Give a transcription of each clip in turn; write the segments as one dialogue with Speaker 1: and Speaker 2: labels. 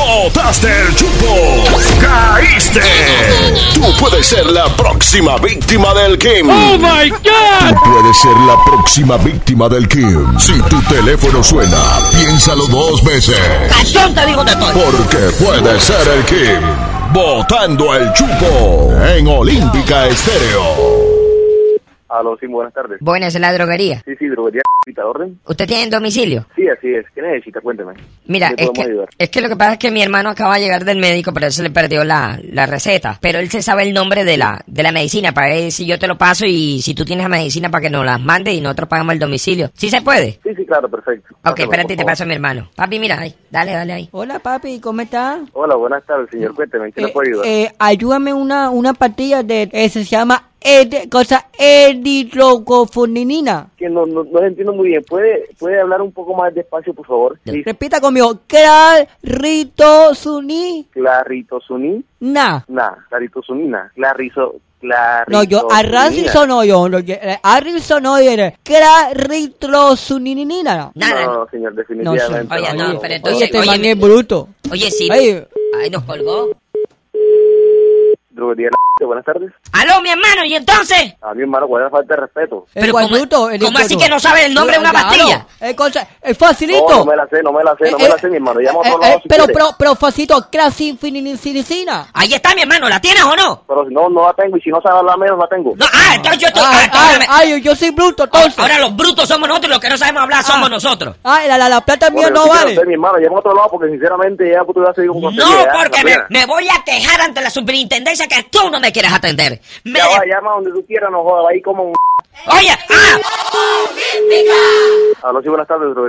Speaker 1: ¡Botaste el chupo! ¡Caíste! Tú puedes ser la próxima víctima del Kim.
Speaker 2: ¡Oh, my God!
Speaker 1: Tú puedes ser la próxima víctima del Kim. Si tu teléfono suena, piénsalo 2 veces.
Speaker 3: ¡Cachón te digo de todo!
Speaker 1: Porque puede ser el Kim. Botando el chupo en Olímpica Estéreo.
Speaker 4: Aló, sí, buenas tardes.
Speaker 3: Buenas, en la droguería.
Speaker 4: Sí, droguería, ¿cita orden?
Speaker 3: ¿Usted tiene domicilio?
Speaker 4: Sí, así es. ¿Qué necesita? Cuénteme.
Speaker 3: Mira,
Speaker 4: ¿Qué podemos ayudar?
Speaker 3: es que lo que pasa es que mi hermano acaba de llegar del médico, pero él se le perdió la receta. Pero él se sabe el nombre de la medicina, para ver si yo te lo paso y si tú tienes la medicina para que nos las mande y nosotros pagamos el domicilio. ¿Sí se puede?
Speaker 4: Sí, claro, perfecto.
Speaker 3: Ok,
Speaker 4: Pásalo,
Speaker 3: espérate,
Speaker 4: por
Speaker 3: te
Speaker 4: favor.
Speaker 3: paso a mi hermano. Papi, mira, ahí, dale ahí.
Speaker 5: Hola papi, ¿cómo estás?
Speaker 4: Hola, buenas tardes, señor. Cuénteme, ¿qué le puedo ayudar?
Speaker 5: Ayúdame una pastilla se llama eritrocofonina.
Speaker 4: Que no entiendo muy bien. ¿Puede hablar un poco más despacio, por favor? Sí.
Speaker 5: Repita conmigo, claritosuni.
Speaker 4: Claritosuni. Claritosunina.
Speaker 5: No, yo, arrazo no yo, arrizo no yo, claritrosuninina.
Speaker 4: No, señor, definitivamente.
Speaker 3: Oye, no, pero entonces,
Speaker 5: Oye, este man es bruto.
Speaker 3: Oye, sí.
Speaker 5: Ay.
Speaker 3: Ahí nos colgó.
Speaker 4: Droguería, buenas tardes.
Speaker 3: Aló, mi hermano, ¿y entonces?
Speaker 4: A mi hermano, ¿cuál es la falta de respeto?
Speaker 3: Pero
Speaker 5: ¿cuál
Speaker 3: ¿cómo,
Speaker 5: bruto?
Speaker 3: ¿cómo así que no sabe el nombre de una pastilla?
Speaker 5: Es facilito.
Speaker 4: No me la sé, mi hermano. Llama a otro lado si
Speaker 5: pero
Speaker 4: quiere.
Speaker 5: facilito, clasifinicina.
Speaker 3: Ahí está, mi hermano, ¿la tienes o no?
Speaker 4: Pero si no la tengo. Y si no sabe hablar menos, la tengo.
Speaker 3: No, entonces yo estoy...
Speaker 5: Yo soy bruto, entonces.
Speaker 3: Ahora los brutos somos nosotros, los que no sabemos hablar somos nosotros.
Speaker 5: La plata mía no vale.
Speaker 4: Mi hermano, llama a otro lado porque sinceramente ya tú vas a seguir con
Speaker 3: No, porque me voy a quejar ante la superintendencia que tú no me quieres atender.
Speaker 4: Llama donde tú quieras, no jodas, ahí como un...
Speaker 3: Oye,
Speaker 4: Aló, sí, buenas tardes, bro.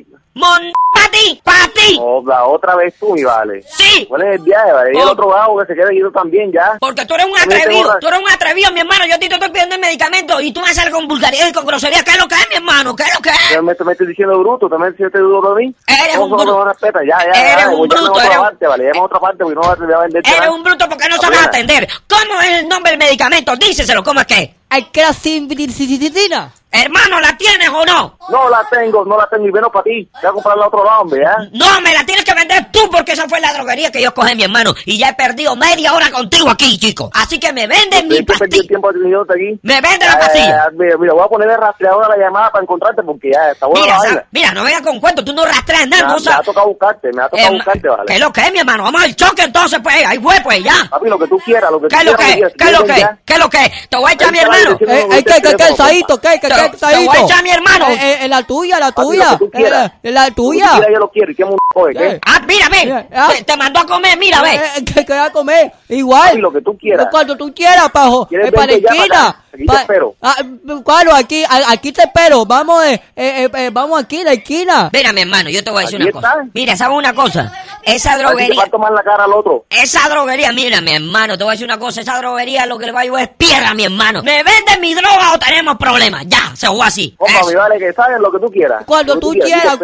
Speaker 3: ¡Pati!
Speaker 4: Hola, otra vez tú, mi vale.
Speaker 3: Sí.
Speaker 4: ¿Cuál es el viaje, vale? Y el otro vago que se quede ido también, ya.
Speaker 3: Porque tú eres un atrevido, mi hermano. Yo a ti te estoy pidiendo el medicamento y tú me sales con vulgaridad y con grosería. ¿Qué es lo que es, mi hermano? ¿Qué es lo que es?
Speaker 4: Me estoy diciendo bruto, también si te dudo a mí.
Speaker 3: Eres un bruto.
Speaker 4: No respeta, ya.
Speaker 3: Eres un bruto.
Speaker 4: Llama a otra parte, porque no vas a vender.
Speaker 3: Eres un bruto porque no sabes atender. ¿Cómo es el nombre del medicamento? Díceselo, ¿cómo es que?
Speaker 5: Hay clasifinicina.
Speaker 3: Hermano, ¿la tienes o no?
Speaker 4: No la tengo y menos para ti. Te voy a comprarla a otro lado, hombre, ¿ya?
Speaker 3: No, me la tienes que vender tú porque esa fue la droguería que yo cogí, mi hermano. Y ya he perdido media hora contigo aquí, chico. Así que me venden mi pastilla.
Speaker 4: Tiempo aquí.
Speaker 3: Me venden la pastilla.
Speaker 4: Mira, voy a ponerle rastreador a la llamada para encontrarte porque ya está buena la vaina.
Speaker 3: Mira, no vengas con cuento, tú no rastreas nada, no
Speaker 4: Me ha tocado buscarte, vale.
Speaker 3: ¿Qué es lo que es, mi hermano? Vamos al choque entonces, pues, ahí fue, pues, ya.
Speaker 4: Papi, lo que tú quieras,
Speaker 3: ¿Qué es lo que es? ¿Qué es lo que es? ¿Qué es lo que es? Te voy a echar a mi hermano.
Speaker 5: ¿Qué sadito? ¿Qué
Speaker 3: Te voy a echar a mi hermano.
Speaker 5: La tuya.
Speaker 4: La
Speaker 5: tuya.
Speaker 4: Yo lo quiero y qué ¿qué?
Speaker 3: Mira, ve. Te mandó a comer, mira, ve.
Speaker 5: ¿Qué va a comer? Igual.
Speaker 4: Papi, lo que tú quieras.
Speaker 5: Cuando tú quieras, pajo.
Speaker 4: ¿Quieres
Speaker 5: Para la
Speaker 4: vente ya
Speaker 5: esquina.
Speaker 4: Aquí te espero.
Speaker 5: Claro, aquí te espero. Vamos aquí, la esquina.
Speaker 3: Mira, mi hermano, yo te voy a decir
Speaker 4: Aquí
Speaker 3: una cosa. Mira, ¿sabes una cosa? Esa
Speaker 4: Te
Speaker 3: droguería...
Speaker 4: va a tomar la cara al otro.
Speaker 3: Esa droguería, mira, mi hermano, te voy a decir una cosa. Esa droguería lo que le va a llevar es piedra, mi hermano. ¿Me venden mi droga o tenemos problemas? Ya, se jugó así.
Speaker 4: Opa, mi vale, que sabes lo que tú quieras.
Speaker 5: Cuando tú quieras.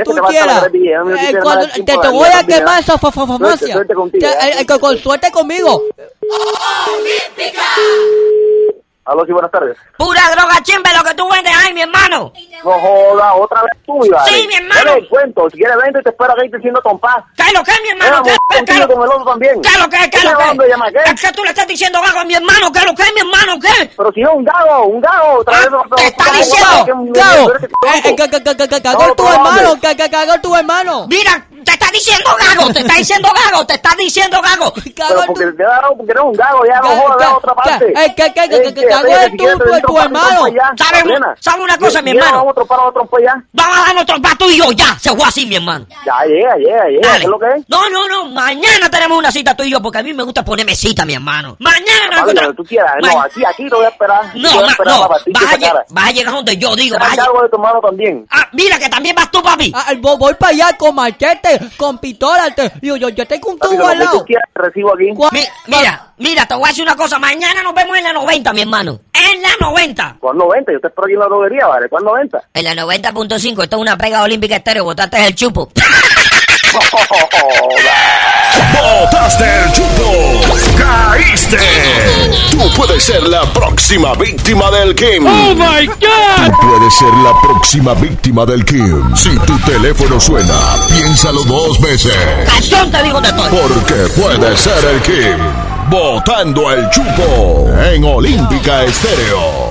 Speaker 5: Te voy a quemar esa farmacia.
Speaker 4: Suerte contigo.
Speaker 5: Con suerte conmigo.
Speaker 4: Aló, sí, buenas tardes.
Speaker 3: Pura droga chimbe lo que tú vendes ahí, mi hermano.
Speaker 4: No joda, otra vez tú, mi vale.
Speaker 3: Sí, mi hermano.
Speaker 4: Dale el cuento, si quieres vente, te espero aquí te siendo tompa.
Speaker 3: ¿Qué es lo que es, mi hermano? ¿Qué es lo
Speaker 4: con el otro también.
Speaker 3: ¿Qué es lo que es? ¿Qué es lo que es? Es que tú le estás diciendo gago a mi hermano. ¿Qué es lo que es, mi hermano? ¿Qué?
Speaker 4: Pero si es un gago.
Speaker 3: Te está diciendo
Speaker 5: gago. Cagó tu hermano.
Speaker 3: Mira, te está diciendo gago. Te está diciendo gago.
Speaker 4: Pero porque te da gago, porque eres un gago, ya no jodas, de otra parte.
Speaker 5: Cagó tu hermano.
Speaker 3: ¿Sabe una cosa, mi hermano?
Speaker 4: Vamos a tropar a otro pues ya.
Speaker 3: Vamos a darnos trompa tú y yo, ya. Se fue así, mi hermano.
Speaker 4: Ya, llega.
Speaker 3: Dale.
Speaker 4: ¿Qué es lo que es?
Speaker 3: No. Mañana tenemos una cita tú y yo, porque a mí me gusta ponerme cita, mi hermano. Mañana.
Speaker 4: Vale, lo que tú quieras. No, aquí te voy a esperar.
Speaker 3: Vas a llegar donde yo digo.
Speaker 4: Vas a algo de tu hermano también.
Speaker 3: Mira, que también vas tú, papi.
Speaker 5: Voy para allá con machete, con pistola. Yo tengo un tubo al lado.
Speaker 4: Lo que tú quieras, recibo aquí.
Speaker 3: Mira, te voy a decir una cosa. Mañana nos vemos en la 90, mi hermano. En la 90.
Speaker 4: ¿Cuál 90? Yo te espero aquí en la droguería, ¿vale? ¿Cuál 90?
Speaker 3: En la 90.5. Esto es una pega olímpica estéreo. Botaste el chupo.
Speaker 1: ¡Botaste el chupo! ¡Caíste! Tú puedes ser la próxima víctima del Kim.
Speaker 2: ¡Oh, my God!
Speaker 1: Tú puedes ser la próxima víctima del Kim. Si tu teléfono suena, piénsalo 2 veces.
Speaker 3: ¡Cachón, te digo de todo!
Speaker 1: Porque puede ser el Kim. Botando el chupo en Olímpica Estéreo.